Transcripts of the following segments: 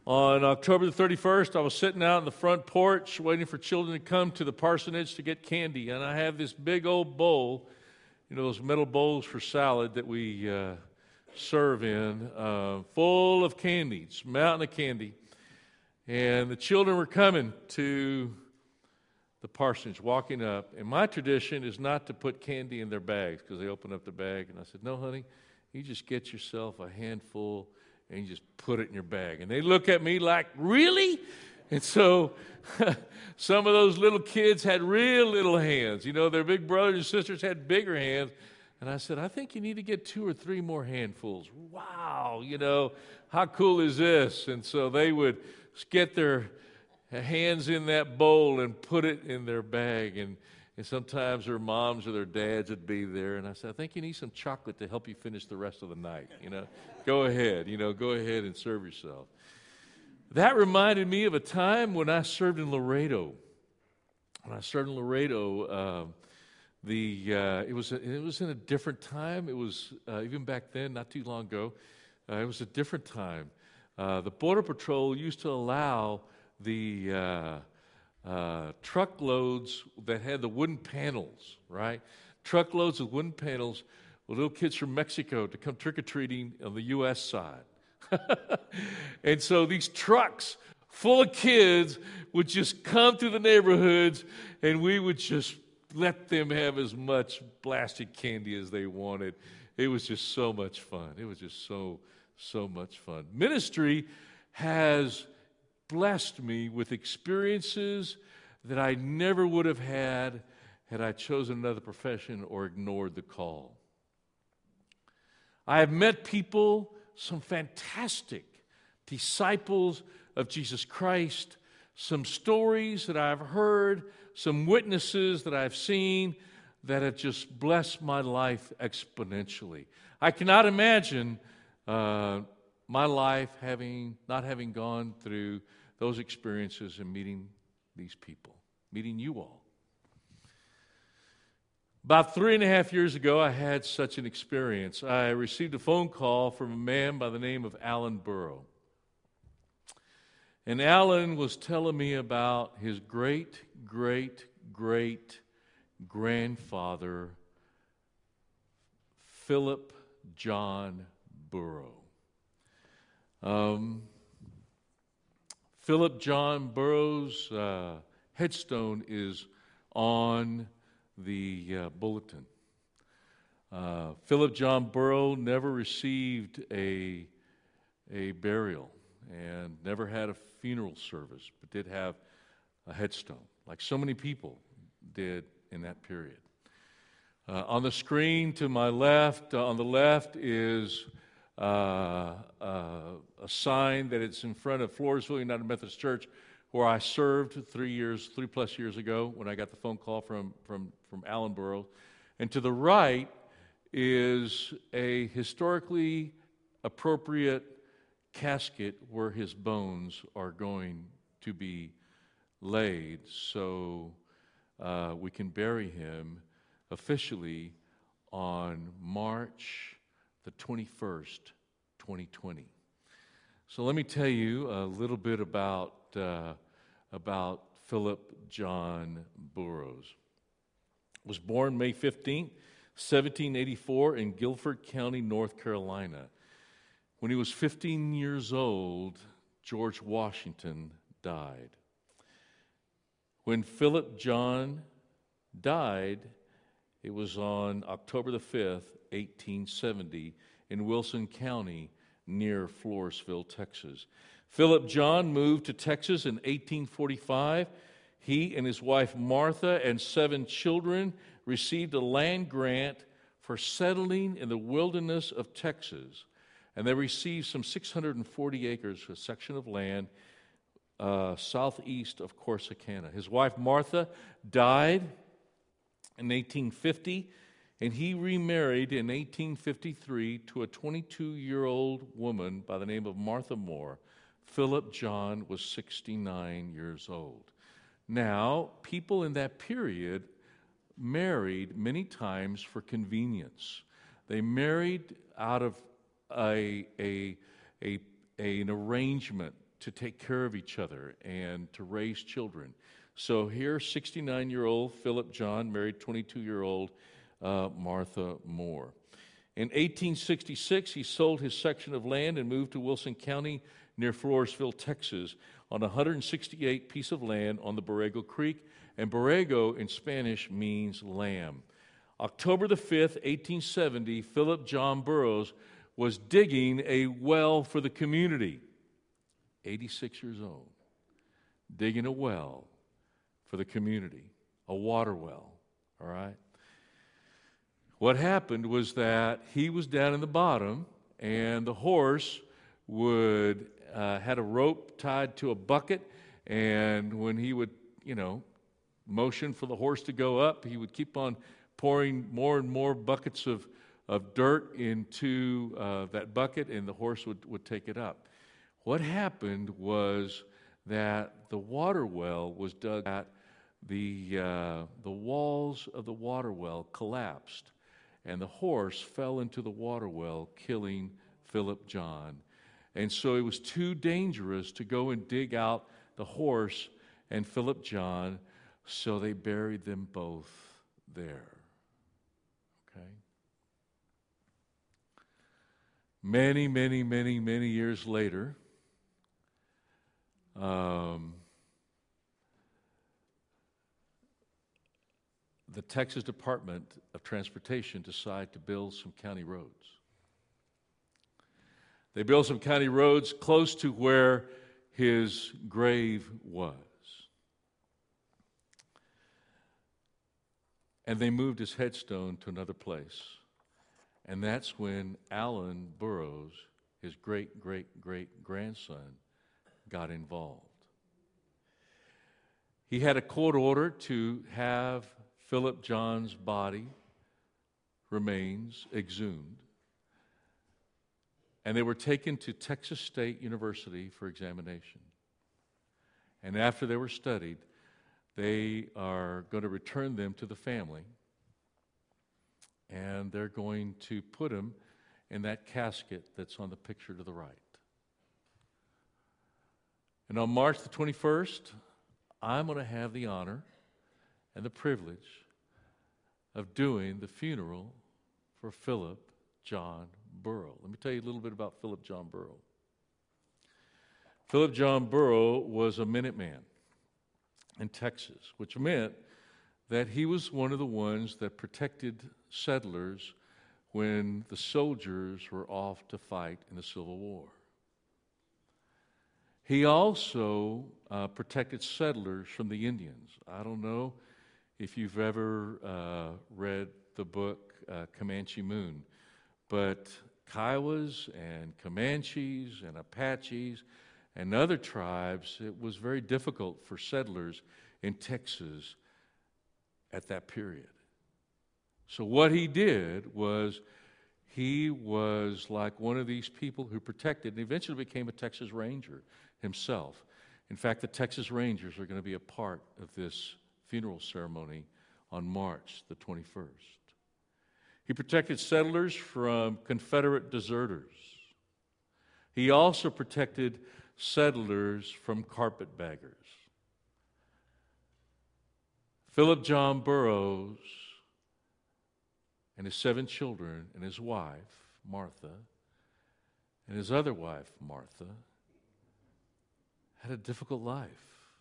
On October the 31st, I was sitting out on the front porch waiting for children to come to the parsonage to get candy. And I have this big old bowl, those metal bowls for salad that we serve in, full of candy. It's a mountain of candy. And the children were coming to the parsonage, walking up. And my tradition is not to put candy in their bags because they open up the bag. And I said, no, honey, you just get yourself a handful and you just put it in your bag. And they look at me like, really? And so some of those little kids had real little hands. Their big brothers and sisters had bigger hands. And I said, I think you need to get 2 or 3 more handfuls. Wow, how cool is this? And so they would get their hands in that bowl and put it in their bag. And sometimes their moms or their dads would be there. And I said, I think you need some chocolate to help you finish the rest of the night. Go ahead, go ahead and serve yourself. That reminded me of a time when I served in Laredo. When I served in Laredo, it was in a different time. It was, even back then, not too long ago, it was a different time. The Border Patrol used to allow the truckloads that had the wooden panels, right? Truckloads of wooden panels with little kids from Mexico to come trick-or-treating on the U.S. side. And so these trucks full of kids would just come through the neighborhoods, and we would just let them have as much blasted candy as they wanted. It was just so much fun. It was just so much fun. Ministry has blessed me with experiences that I never would have had I chosen another profession or ignored the call. I have met people, some fantastic disciples of Jesus Christ, some stories that I've heard, some witnesses that I've seen that have just blessed my life exponentially. I cannot imagine my life not having gone through those experiences and meeting these people, meeting you all. About 3.5 years ago, I had such an experience. I received a phone call from a man by the name of Alan Burrow. And Alan was telling me about his great-great-great-grandfather, Philip John Burrow. Philip John Burrow's headstone is on the bulletin. Philip John Burrow never received a burial and never had a funeral service, but did have a headstone, like so many people did in that period. On the screen to my left, on the left is a sign that it's in front of Floresville United Methodist Church, where I served 3+ years ago when I got the phone call from Alan Burrow. And to the right is a historically appropriate casket where his bones are going to be laid so we can bury him officially on March the 21st, 2020. So let me tell you a little bit about Philip John Burrows. Was born May 15th, 1784 in Guilford County, North Carolina. When he was 15 years old, George Washington died. When Philip John died, it was on October the 5th, 1870, in Wilson County, near Floresville, Texas. Philip John moved to Texas in 1845. He and his wife Martha and 7 children received a land grant for settling in the wilderness of Texas. And they received some 640 acres, a section of land southeast of Corsicana. His wife Martha died in 1850, and he remarried in 1853 to a 22-year-old woman by the name of Martha Moore. Philip John was 69 years old. Now, people in that period married many times for convenience. They married out of an arrangement to take care of each other and to raise children. So here, 69-year-old Philip John married 22-year-old Martha Moore. In 1866, he sold his section of land and moved to Wilson County near Floresville, Texas, on a 168 piece of land on the Borrego Creek. And Borrego in Spanish means lamb. October the 5th, 1870, Philip John Burroughs was digging a well for the community. 86 years old, digging a well for the community, a water well, all right? What happened was that he was down in the bottom, and the horse had a rope tied to a bucket, and when he would, motion for the horse to go up, he would keep on pouring more and more buckets of dirt into that bucket, and the horse would take it up. What happened was that the water well was dug at, the walls of the water well collapsed, and the horse fell into the water well, killing Philip John. And so it was too dangerous to go and dig out the horse and Philip John, so they buried them both there. Okay? Many, many, many, many years later, the Texas Department of Transportation decided to build some county roads. They built some county roads close to where his grave was. And they moved his headstone to another place. And that's when Allen Burroughs, his great-great-great-grandson, got involved. He had a court order to have Philip John's body remains exhumed. And they were taken to Texas State University for examination. And after they were studied, they are going to return them to the family. And they're going to put him in that casket that's on the picture to the right. And on March the 21st, I'm going to have the honor and the privilege of doing the funeral for Philip John Burrough. Let me tell you a little bit about Philip John Burrough. Philip John Burrough was a Minuteman in Texas, which meant that he was one of the ones that protected settlers when the soldiers were off to fight in the Civil War. He also protected settlers from the Indians. I don't know if you've ever read the book Comanche Moon, but Kiowas and Comanches and Apaches and other tribes, it was very difficult for settlers in Texas at that period. So what he did was he was like one of these people who protected and eventually became a Texas Ranger himself. In fact, the Texas Rangers are going to be a part of this funeral ceremony on March the 21st. He protected settlers from Confederate deserters. He also protected settlers from carpetbaggers. Philip John Burroughs and his 7 children and his wife, Martha, and his other wife, Martha, had a difficult life.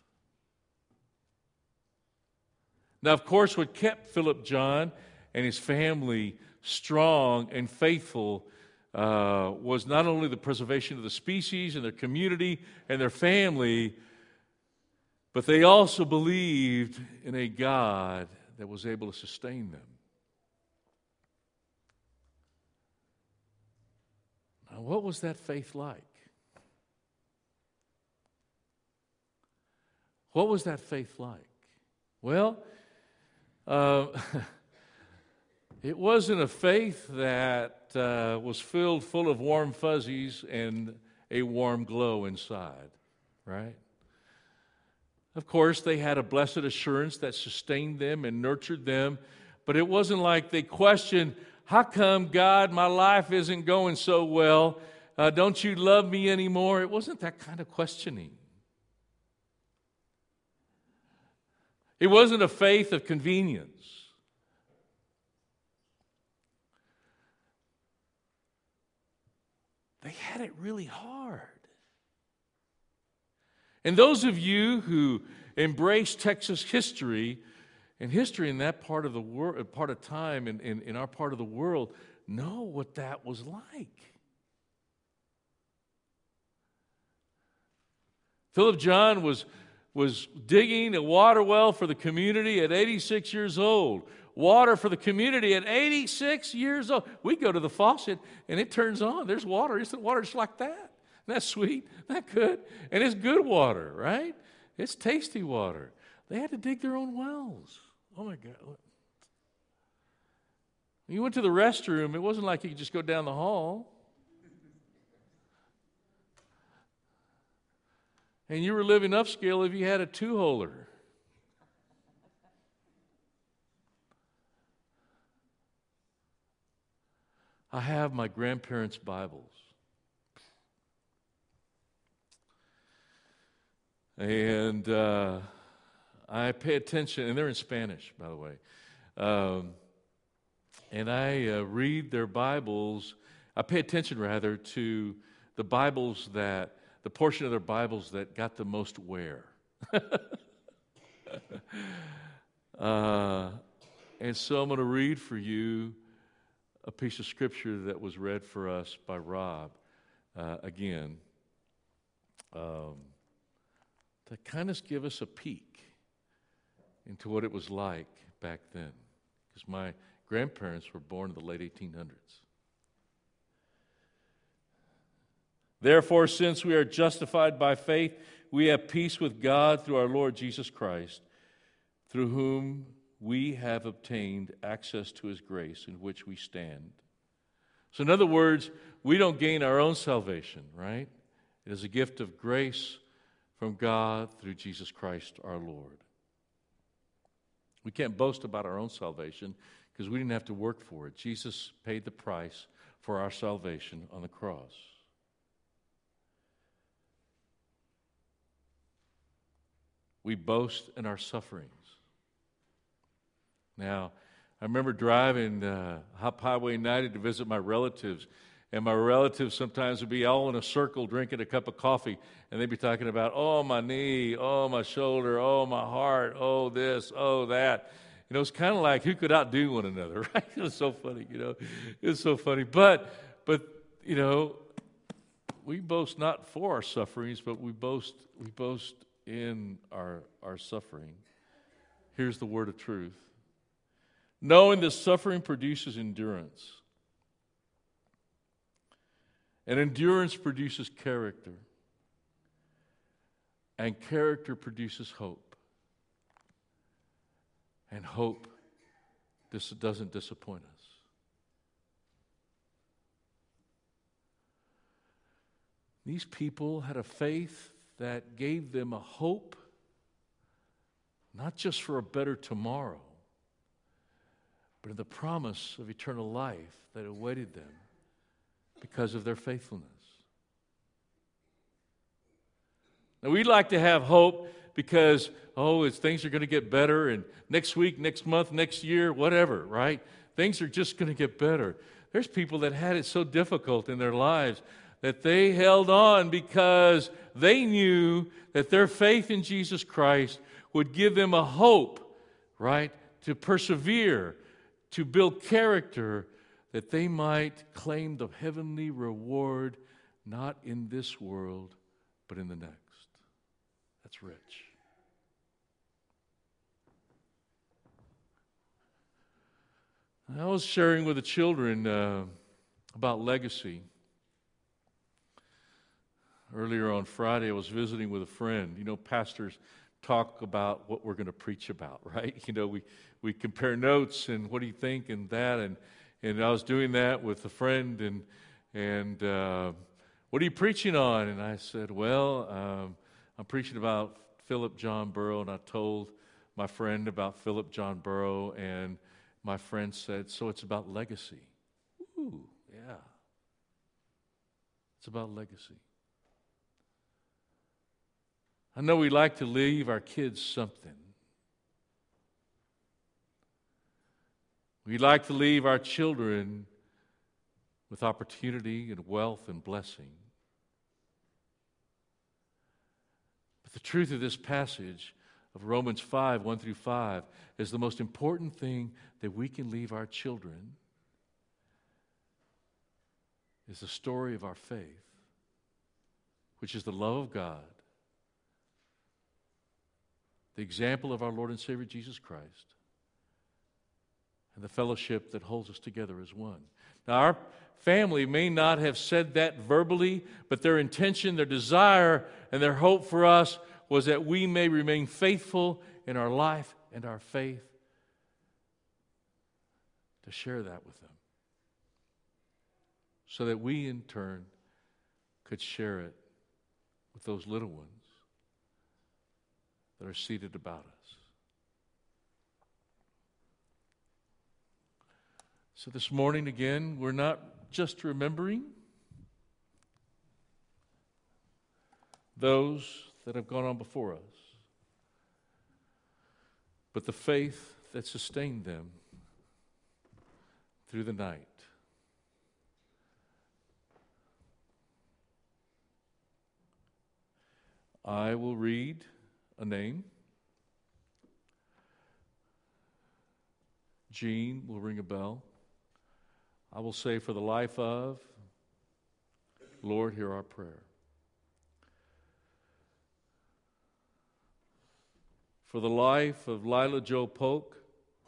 Now, of course, what kept Philip John and his family strong and faithful was not only the preservation of the species and their community and their family, but they also believed in a God that was able to sustain them. Now, what was that faith like? What was that faith like? Well, it wasn't a faith that was filled full of warm fuzzies and a warm glow inside, right? Of course, they had a blessed assurance that sustained them and nurtured them, but it wasn't like they questioned, how come, God, my life isn't going so well? don't you love me anymore? It wasn't that kind of questioning. It wasn't a faith of convenience. They had it really hard. And those of you who embrace Texas history, and history in that part of the world, part of time in our part of the world, know what that was like. Philip John was digging a water well for the community at 86 years old. Water for the community at 86 years old. We go to the faucet and it turns on. There's water. It's water just like that. Isn't that sweet? Isn't that good? And it's good water, right? It's tasty water. They had to dig their own wells. Oh my God. When you went to the restroom, it wasn't like you could just go down the hall. And you were living upscale if you had a two-holer. I have my grandparents' Bibles. And I pay attention, and they're in Spanish, by the way. And I read their Bibles. I pay attention, rather, to the Bibles the portion of their Bibles that got the most wear. And so I'm going to read for you a piece of Scripture that was read for us by Rob again, to kind of give us a peek into what it was like back then. Because my grandparents were born in the late 1800s. Therefore, since we are justified by faith, we have peace with God through our Lord Jesus Christ, through whom we have obtained access to His grace in which we stand. So in other words, we don't gain our own salvation, right? It is a gift of grace from God through Jesus Christ our Lord. We can't boast about our own salvation because we didn't have to work for it. Jesus paid the price for our salvation on the cross. We boast in our sufferings. Now, I remember driving Hop Highway 90 to visit my relatives, and my relatives sometimes would be all in a circle drinking a cup of coffee, and they'd be talking about, oh, my knee, oh, my shoulder, oh, my heart, oh, this, oh, that. You know, it's kind of like who could outdo one another, right? It was so funny, you know. It was so funny. But you know, we boast not for our sufferings, but we boast in our suffering. Here's the word of truth. Knowing that suffering produces endurance. And endurance produces character. And character produces hope. And hope doesn't disappoint us. These people had a faith that gave them a hope, not just for a better tomorrow, but in the promise of eternal life that awaited them because of their faithfulness. Now, we'd like to have hope because, things are going to get better, and next week, next month, next year, whatever, right? Things are just going to get better. There's people that had it so difficult in their lives that they held on because they knew that their faith in Jesus Christ would give them a hope, right, to persevere, to build character, that they might claim the heavenly reward, not in this world, but in the next. That's rich. I was sharing with the children about legacy. Earlier on Friday, I was visiting with a friend. You know, pastors talk about what we're going to preach about, right? You know, we compare notes and what do you think and that, and I was doing that with a friend, and what are you preaching on? And I said, well, I'm preaching about Philip John Burrow, and I told my friend about Philip John Burrow, and my friend said, so it's about legacy. Ooh, yeah. It's It's about legacy. I know we like to leave our kids something. We like to leave our children with opportunity and wealth and blessing. But the truth of this passage of Romans 5, 1 through 5, is the most important thing that we can leave our children is the story of our faith, which is the love of God, the example of our Lord and Savior Jesus Christ, and the fellowship that holds us together as one. Now, our family may not have said that verbally, but their intention, their desire, and their hope for us was that we may remain faithful in our life and our faith to share that with them, so that we in turn could share it with those little ones that are seated about us. So this morning, again, we're not just remembering those that have gone on before us, but the faith that sustained them through the night. I will read a name. Jean will ring a bell. I will say, for the life of, Lord, hear our prayer. For the life of Lila Jo Polk,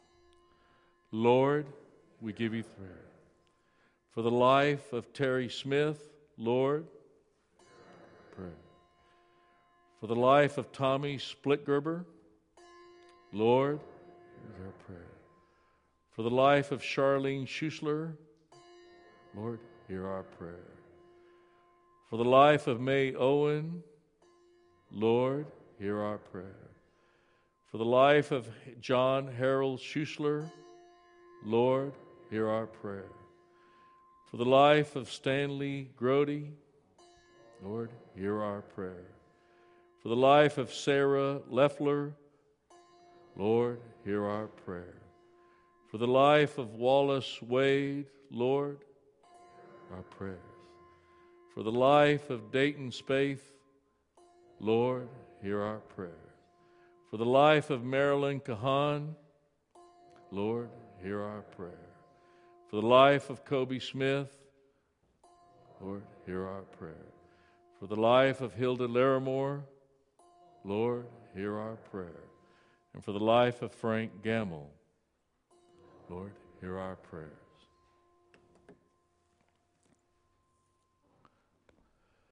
Lord, we give you prayer. For the life of Terry Smith, Lord, prayer. For the life of Tommy Splitgerber, Lord, hear our prayer. For the life of Charlene Schussler, Lord, hear our prayer. For the life of May Owen, Lord, hear our prayer. For the life of John Harold Schussler, Lord, hear our prayer. For the life of Stanley Grody, Lord, hear our prayer. For the life of Sarah Leffler, Lord, hear our prayer. For the life of Wallace Wade, Lord, our prayers. For the life of Dayton Spaeth, Lord, hear our prayers. For the life of Marilyn Kahan, Lord, hear our prayer. For the life of Kobe Smith, Lord, hear our prayer. For the life of Hilda Larimore, Lord, hear our prayer. And for the life of Frank Gamble, Lord, hear our prayer.